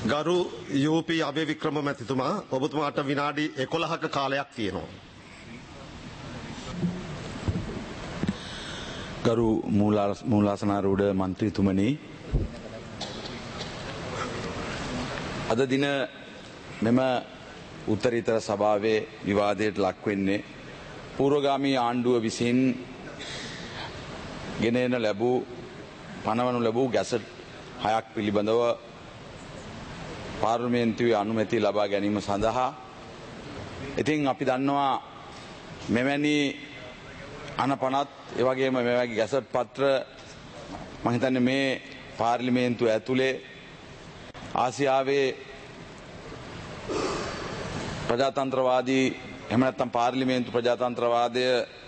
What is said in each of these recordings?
ගරු යූපී අබේවික්‍රම මැතිතුමා ඔබතුමාට විනාඩි 11ක කාලයක් තියෙනවා. ගරු මූලාසනාරූඪ මන්ත්‍රීතුමනි, අද දින මෙම උත්තරීතර සභාවේ විවාදයට ලක් වෙන්නේ පූර්වගාමී ආණ්ඩුව විසින් ගෙනෙන පනවනු ලැබූ ගැසට් 6ක් පිළිබඳව පාර්ලිමේන්තුවේ අනුමැතිය ලබා ගැනීම සඳහා. ඉතින් අපි දන්නවා මෙවැනි අනපනත් එවැගේම මෙවැනි ගැසට් පත්‍ර මම හිතන්නේ මේ පාර්ලිමේන්තුව ඇතුලේ ආසියාවේ ප්‍රජාතන්ත්‍රවාදී එහෙම නැත්නම් පාර්ලිමේන්තු ප්‍රජාතන්ත්‍රවාදය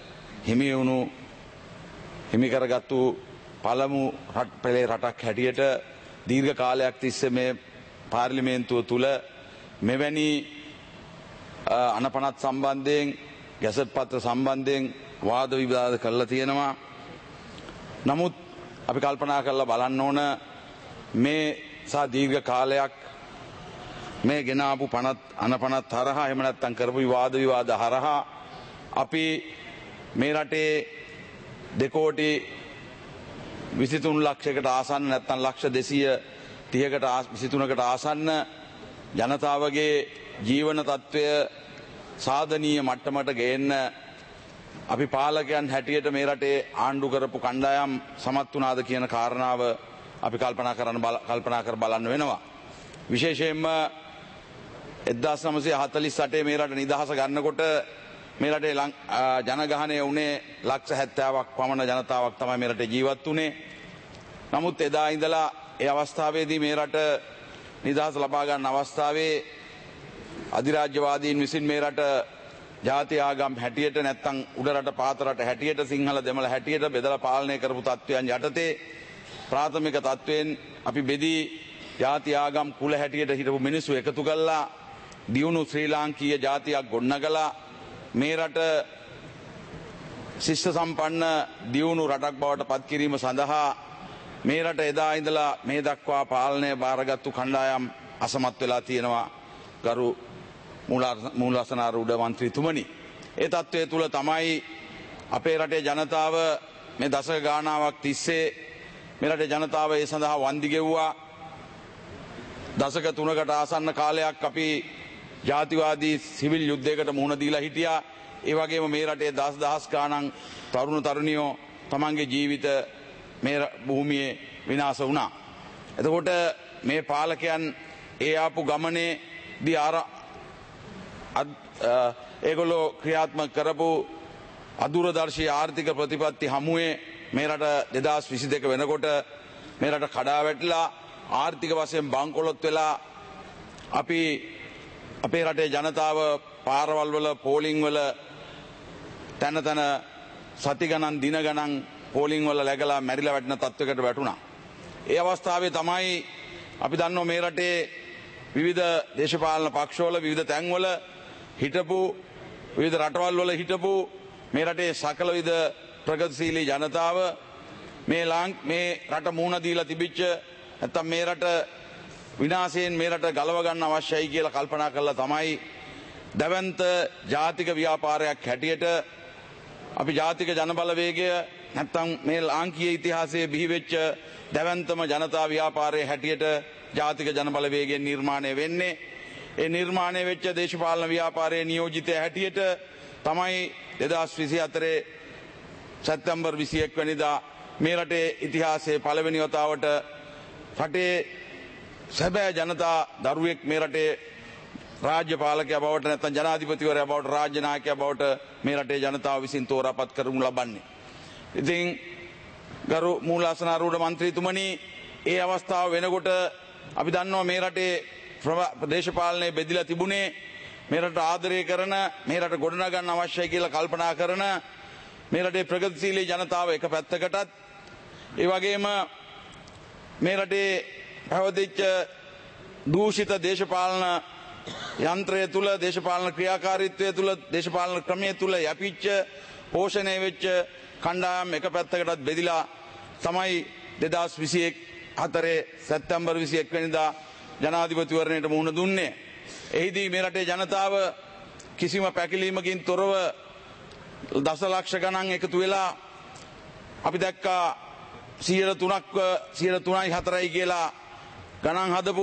හිමි කරගත්තු පළමු පෙළේ රටක් හැටියට දීර්ඝ කාලයක් තිස්සේ මේ පාර්ලිමේන්තුව තුල මෙවැනි අනපනත් සම්බන්ධයෙන් ගැසට් පත්‍ර සම්බන්ධයෙන් වාද විවාද කරලා තියෙනවා. නමුත් අපි කල්පනා කරලා බලන්න ඕන මේ සා දීර්ඝ කාලයක් මේ ගෙන ආපු අනපනත් හරහා එහෙම නැත්නම් කරපු විවාද හරහා අපි මේ රටේ 2,23 ලක්ෂයකට ආසන්න නැත්නම් ලක්ෂ 230කට ආසන්න ජනතාවගේ ජීවන තත්ත්වය සාධනීය මට්ටමට ගේන්න අපි පාලකයන් හැටියට මේ රටේ ආණ්ඩු කරපු කණ්ඩායම් සමත් වුණාද කියන කාරණාව අපි කල්පනා කර බලන්න වෙනවා. විශේෂයෙන්ම 1948 මේ රට නිදහස ගන්නකොට මේ රටේ ජනගහනය වුණේ ලක්ෂ 70ක් පමණ ජනතාවක් තමයි මේ රටේ ජීවත් වුණේ. නමුත් එදා ඉඳලා ඒ අවස්ථාවේදී මේ රට නිදහස ලබා ගන්න අවස්ථාවේ අධිරාජ්‍යවාදීන් විසින් මේ රට ජාති ආගම් හැටියට නැත්නම් උඩරට පාතරට හැටියට සිංහල දෙමළ හැටියට බෙදලා පාලනය කරපු තත්ත්වයන් යටතේ ප්‍රාථමික තත්ත්වයෙන් අපි බෙදී ජාති ආගම් කුල හැටියට හිටපු මිනිස්සු එකතු කළා දියුණු ශ්‍රී ලාංකීය ජාතියක් ගොඩනගලා මේ රට ශිෂ්ට සම්පන්න දියුණු රටක් බවට පත් කිරීම සඳහා මේ රට එදා ඉඳලා මේ දක්වා පාලනය බාරගත්තු කණ්ඩායම් අසමත් වෙලා තියෙනවා. ගරු මූලාසනාරූඪ මන්ත්‍රීතුමනි, ඒ තත්ත්වය තුල තමයි අපේ රටේ ජනතාව මේ දශක ගානාවක් තිස්සේ මේ රටේ ජනතාව ඒ සඳහා වන්දි ගෙව්වා. දශක 3කට ආසන්න කාලයක් අපි ජාතිවාදී සිවිල් යුද්ධයකට මුහුණ දීලා හිටියා. ඒ වගේම මේ රටේ දහස් ගාණන් තරුණ තරුණියෝ තමන්ගේ ජීවිත මේ භූමියේ විනාශ වුණා. එතකොට මේ පාලකයන් ඒ ආපු ගමනේදී ඒගොල්ලෝ ක්‍රියාත්මක කරපු අදූරදර්ශී ආර්ථික ප්‍රතිපත්ති හමුවේ මේ රට 2022 වෙනකොට මේ රට කඩා වැටිලා ආර්ථික වශයෙන් බංකොලොත් වෙලා අපි අපේ රටේ ජනතාව පාරවල් වල පෝලිං වල තන සති ගණන් දින ගණන් පෝලිං වල läගලා මැරිලා වැටෙන තත්වයකට වැටුණා. ඒ අවස්ථාවේ තමයි අපි දන්නවා මේ රටේ විවිධ දේශපාලන පක්ෂවල විවිධ තැන්වල හිටපු විවිධ රටවල් වල හිටපු මේ රටේ සකල විද ප්‍රගතිශීලී ජනතාව මේ රට මුහුණ දීලා තිබිච්ච නැත්තම් මේ රට විනාශයෙන් මේ රට ගලව ගන්න අවශ්‍යයි කියලා කල්පනා කළා තමයි දවන්ත ජාතික ව්‍යාපාරයක් හැටියට අපි ජාතික ජනබලවේගය නැත්තම් මේ ලාංකීය ඉතිහාසයේ බිහිවෙච්ච දවන්තම ජනතා ව්‍යාපාරයේ හැටියට ජාතික ජනබලවේගයෙන් නිර්මාණය වෙන්නේ. ඒ නිර්මාණය වෙච්ච දේශපාලන ව්‍යාපාරයේ නියෝජිතය හැටියට තමයි 2024 සැප්තැම්බර් 21 වෙනිදා මේ රටේ ඉතිහාසයේ පළවෙනි වතාවට රටේ සැබෑ ජනතා දරුවෙක් මේ රටේ රාජ්‍ය පාලකයා බවට නැත්නම් ජනාධිපතිවරයා බවට රාජ්‍ය නායකයා බවට මේ රටේ ජනතාව විසින් තෝරාපත් කරමු ලබන්නේ. ඉතින් ගරු මූලාසනාරූඪ මන්ත්‍රීතුමනි, ඒ අවස්ථාව වෙනකොට අපි දන්නවා මේ රටේ දේශපාලනයේ බෙදිලා තිබුණේ මේ රට ආදරය කරන මේ රට ගොඩනගන්න අවශ්‍යයි කියලා කල්පනා කරන මේ රටේ ප්‍රගතිශීලී ජනතාව එක පැත්තකටත් ඒ වගේම මේ රටේ පැවතිච්ච දූෂිත දේශපාලන යන්ත්‍රය තුල දේශපාලන ක්‍රියාකාරීත්වය තුල දේශපාලන ක්‍රමයේ තුල යැපිච්ච පෝෂණය වෙච්ච කණ්ඩායම් එක පැත්තකටත් බෙදිලා තමයි 2021 සැප්තැම්බර් 21 වෙනිදා ජනාධිපතිවරණයට මුහුණ දුන්නේ. එහිදී මේ රටේ ජනතාව කිසිම පැකිලීමකින් තොරව දසලක්ෂ ගණන් එකතු වෙලා අපි දැක්කා 3.4යි කියලා ගණන් හදපු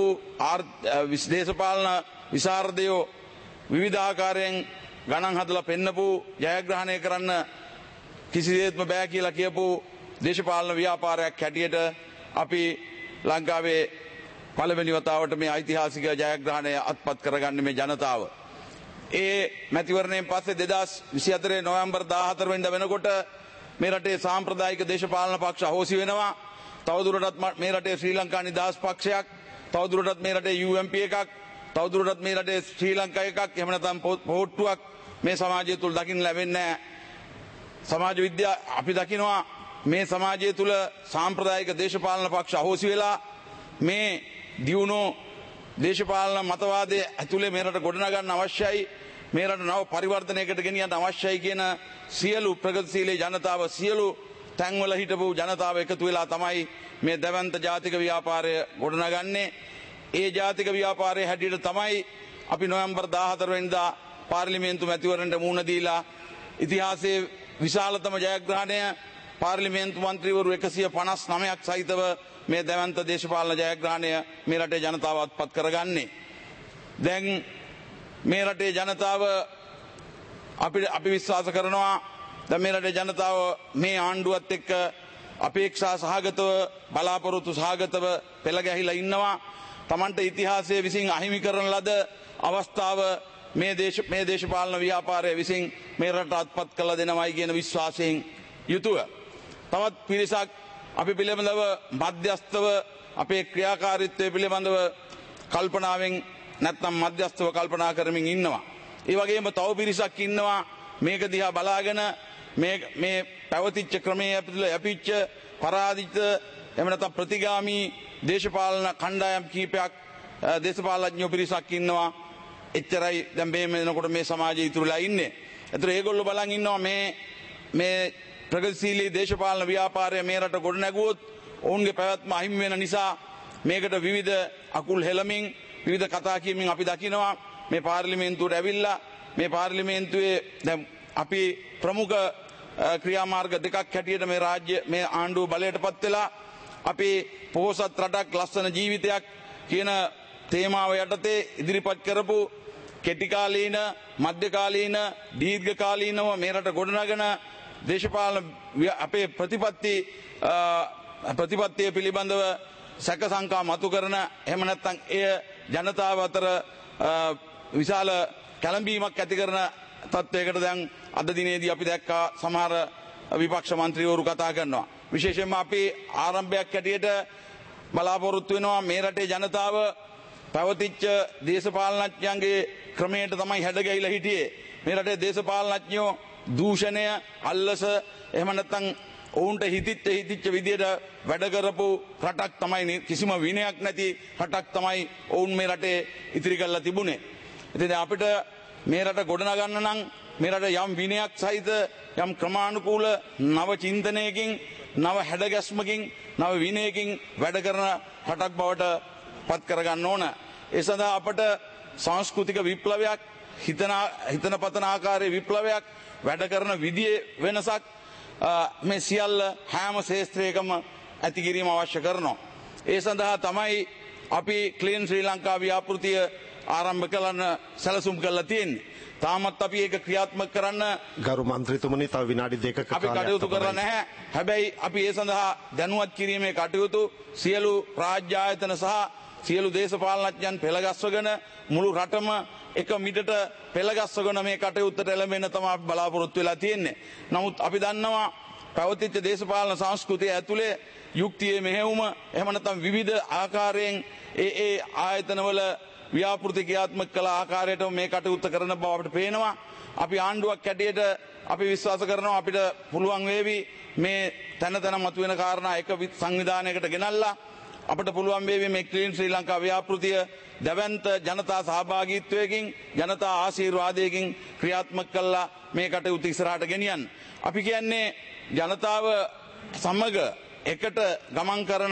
දේශපාලන විශාරදයෝ විවිධාකාරයෙන් ගණන් හදලා පෙන්නපු ජයග්‍රහණය කරන්න කිසිසේත්ම බෑ කියලා කියපු දේශපාලන ව්‍යාපාරයක් හැටියට අපි ලංකාවේ පළවෙනි වතාවට මේ ඓතිහාසික ජයග්‍රහණය අත්පත් කරගන්නේ මේ ජනතාව. ඒ මැතිවරණයෙන් පස්සේ 2024 නොවැම්බර් 14 වෙනිදා වෙනකොට මේ රටේ සාම්ප්‍රදායික දේශපාලන පක්ෂ අහෝසි වෙනවා. තවදුරටත් මේ රටේ ශ්‍රී ලංකා නිදහස් පක්ෂයක්, තවදුරටත් මේ රටේ UMP එකක්, තවදුරටත් මේ රටේ ශ්‍රී ලංකා එකක්, එහෙම නැත්නම් පොහොට්ටුවක් මේ සමාජය තුල දකින්න ලැබෙන්නේ නැහැ. සමාජ විද්‍යාව අපි දකිනවා මේ සමාජය තුල සාම්ප්‍රදායික දේශපාලන පක්ෂ අහෝසි වෙලා මේ දියුණු දේශපාලන මතවාදයේ ඇතුලේ මේ රට ගොඩනගන්න අවශ්‍යයි, මේ රට නව පරිවර්තනයකට ගෙනියන්න අවශ්‍යයි කියන සියලු ප්‍රගතිශීලී ජනතාව, සියලු තැන්වල හිටපු ජනතාව එකතු වෙලා තමයි මේ දැවැන්ත ජාතික ව්‍යාපාරය ගොඩනගන්නේ. ඒ ජාතික ව්‍යාපාරයේ හැටියට තමයි අපි නොවැම්බර් 14 වෙනිදා පාර්ලිමේන්තු මැතිවරණයට මුහුණ දීලා ඉතිහාසයේ විශාලතම ජයග්‍රහණය පාර්ලිමේන්තු මන්ත්‍රීවරු 159ක් සහිතව මේ දැවැන්ත දේශපාලන ජයග්‍රහණය මේ රටේ ජනතාව අත්පත් කරගන්නේ. දැන් මේ රටේ ජනතාව අපි විශ්වාස කරනවා දැන් මේ රටේ ජනතාව මේ ආණ්ඩුවත් එක්ක අපේක්ෂා සහගතව බලාපොරොත්තු සහගතව පෙළ ගැහිලා ඉන්නවා. Tamante ඉතිහාසයේ විසින් අහිමි කරන ලද අවස්ථාව මේ දේශපාලන ව්‍යාපාරය විසින් මේ රට අත්පත් කළ දෙනවයි කියන විශ්වාසයෙන් යුතුව තවත් පිරිසක් අපි පිළිබඳව මධ්‍යස්ථව අපේ ක්‍රියාකාරීත්වය පිළිබඳව කල්පනාවෙන් නැත්නම් මධ්‍යස්ථව කල්පනා කරමින් ඉන්නවා. ඒ වගේම තව පිරිසක් ඉන්නවා මේක දිහා බලාගෙන මේ පැවතිච්ච ක්‍රමයේ යැපිච්ච පරාජිත එහෙම නැත්නම් ප්‍රතිගාමී දේශපාලන කණ්ඩායම් කීපයක් දේශපාලඥයෝ පිරිසක් ඉන්නවා. එච්චරයි දැන් මේ වෙනකොට මේ සමාජයේ ඉතුරුලා ඉන්නේ. ඒතර ඒගොල්ලෝ බලන් ඉන්නවා මේ ප්‍රගතිශීලී දේශපාලන ව්‍යාපාරය මේ රට ගොඩ නැගුවොත් ඔවුන්ගේ පැවැත්ම අහිමි වෙන නිසා මේකට විවිධ අකුල් හෙලමින් විවිධ කතා කියමින් අපි දකිනවා මේ පාර්ලිමේන්තුවට ඇවිල්ලා මේ පාර්ලිමේන්තුවේ දැන් අපි ප්‍රමුඛ ක්‍රියාමාර්ග දෙකක් හැටියට මේ රාජ්‍ය මේ ආණ්ඩුව බලයටපත් වෙලා අපි පොහොසත් රටක් ලස්සන ජීවිතයක් කියන තේමාව යටතේ ඉදිරිපත් කරපු කෙටිකාලීන මධ්‍යකාලීන දීර්ඝකාලීනව මේ රට ගොඩනගන දේශපාලන අපේ ප්‍රතිපත්තිය පිළිබඳව සැක සංකා මතු කරන එහෙම නැත්නම් එය ජනතාව අතර විශාල කැළඹීමක් ඇති කරන තත්වයකට දැන් අද දිනේදී අපි දැක්කා සමහර විපක්ෂ මන්ත්‍රීවරු කතා කරනවා. විශේෂයෙන්ම අපි ආරම්භයක් හැටියට බලාපොරොත්තු වෙනවා මේ රටේ ජනතාව පැවතිච්ච දේශපාලනඥයන්ගේ ක්‍රමයට තමයි හැඩගැහිලා හිටියේ. මේ රටේ දේශපාලනඥයෝ දූෂණය අල්ලස එහෙම නැත්නම් ඔවුන්ට හිතිච්ච විදියට වැඩ කරපු රටක් තමයි, කිසිම විනයක් නැති රටක් තමයි ඔවුන් මේ රටේ ඉතිරි කරලා තිබුණේ. ඉතින් අපිට මේ රට ගොඩනගන්න නම් මේ රට යම් විනයක් සහිත යම් ක්‍රමානුකූල නව චින්තනයකින් නව හැඩගැස්මකින් නව විනයකින් වැඩ කරන රටක් බවට පත් කරගන්න ඕන. ඒ සඳහා අපට සංස්කෘතික විප්ලවයක්, හිතන පතන ආකාරයේ විප්ලවයක්, වැඩ කරන විදියේ වෙනසක් මේ සියල්ල හැම ශේත්‍රයකම ඇති කිරීම අවශ්‍ය කරනවා. ඒ සඳහා තමයි අපි ක්ලීන් ශ්‍රී ලංකා ව්‍යාපෘතිය ආරම්භ කරන්න සැලසුම් කරලා තියෙන්නේ. තාමත් අපි ඒක ක්‍රියාත්මක කරන්න ගරු මන්ත්‍රීතුමනි තව විනාඩි 2ක අපි කටයුතු කරලා නැහැ. හැබැයි අපි ඒ සඳහා දැනුවත් කිරීමේ කටයුතු සියලු රාජ්‍ය ආයතන සහ සියලු දේශපාලනඥයන් පෙළගස්වගෙන මුළු රටම එක මිටට පෙළගස්වගෙන මේ කටයුත්තට එළඹෙන්න තමයි අපි බලාපොරොත්තු වෙලා තියෙන්නේ. නමුත් අපි දන්නවා පැවතිච්ච දේශපාලන සංස්කෘතිය ඇතුලේ යුක්තියේ මෙහෙයුම එහෙම නැත්නම් විවිධ ආකාරයෙන් ඒ ආයතනවල ව්‍යාපෘති ක්‍රියාත්මක කළ ආකාරයට මේ කටයුත්ත කරන බව අපිට පේනවා. අපි ආණ්ඩුවක් හැටියට අපි විශ්වාස කරනවා අපිට පුළුවන් වේවි මේ තන මතුවෙන කාරණා එක සංවිධානයකට ගෙනල්ලා අපිට පුළුවන් වේවි මේ ක්ලීන් ශ්‍රී ලංකා ව්‍යාපෘතිය දැවැන්ත ජනතා සහභාගීත්වයකින් ජනතා ආශිර්වාදයකින් ක්‍රියාත්මක කළා මේ කටයුතු ඉස්සරහට ගෙනියන්න. අපි කියන්නේ ජනතාව සමග එකට ගමන් කරන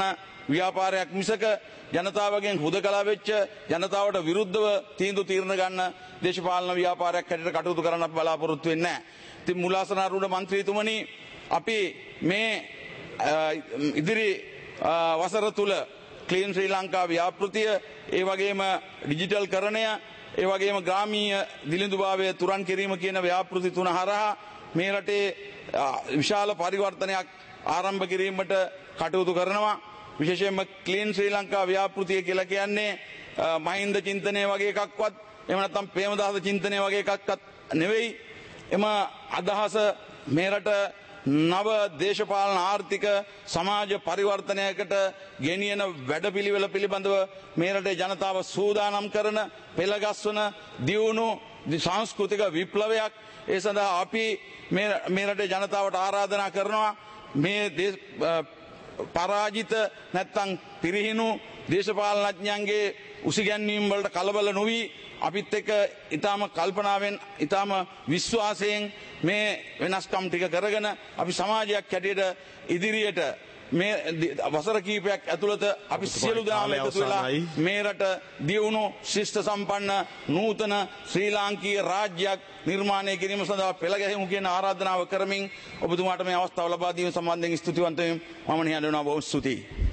ව්‍යාපාරයක් මිසක ජනතාවගෙන් හුදකලා වෙච්ච ජනතාවට විරුද්ධව තීන්දුව తీරන ගන්න දේශපාලන ව්‍යාපාරයක් හැටියට කටයුතු කරන්න අපි බලාපොරොත්තු වෙන්නේ නැහැ. ඉතින් මුලාසනාරුණ මන්ත්‍රීතුමනි අපි මේ ඉදිරි වසර තුල ක්ලීන් ශ්‍රී ලංකා ව්‍යාපෘතිය ඒ වගේම ඩිජිටල් කරණය ඒ වගේම ග්‍රාමීය දිලිඳුභාවය තුරන් කිරීම කියන ව්‍යාපෘති තුන හරහා මේ රටේ විශාල පරිවර්තනයක් ආරම්භ කිරීමට කටයුතු කරනවා. විශේෂයෙන්ම ක්ලීන් ශ්‍රී ලංකා ව්‍යාපෘතිය කියලා කියන්නේ මහින්ද චින්තනය වගේ එකක්වත් එහෙම නැත්නම් ප්‍රේමදාස චින්තනය වගේ එකක්වත් නෙවෙයි. එම අදහස මේ රට නව දේශපාලන ආර්ථික සමාජ පරිවර්තනයකට ගෙනියන වැඩපිළිවෙල පිළිබඳව මේ රටේ ජනතාව සූදානම් කරන පෙළගස්වන දියුණු සංස්කෘතික විප්ලවයක්. ඒ සඳහා අපි මේ රටේ ජනතාවට ආරාධනා කරනවා මේ පරාජිත නැත්තම් පිරිහිණු දේශපාලනඥයන්ගේ උසිගැන්වීම් වලට කලබල නොවි අපිත් එක්ක ඊටාම කල්පනාවෙන් ඊටාම විශ්වාසයෙන් මේ වෙනස්කම් ටික කරගෙන අපි සමාජයක් හැටියට ඉදිරියට මේ වසර කීපයක් ඇතුළත අපි සියලු දෙනාම එකතු වෙලා මේ රට දියුණු ශිෂ්ට සම්පන්න නූතන ශ්‍රී ලාංකීය රාජ්‍යයක් නිර්මාණය කිරීම සඳහා පෙළ ගැහෙමු කියන ආරාධනාව කරමින් ඔබතුමාට මේ අවස්ථාව ලබා දීම සම්බන්ධයෙන් ස්තුතිවන්ත වෙමි. මම නිහඬ වෙනවා. බොහොම ස්තුතියි.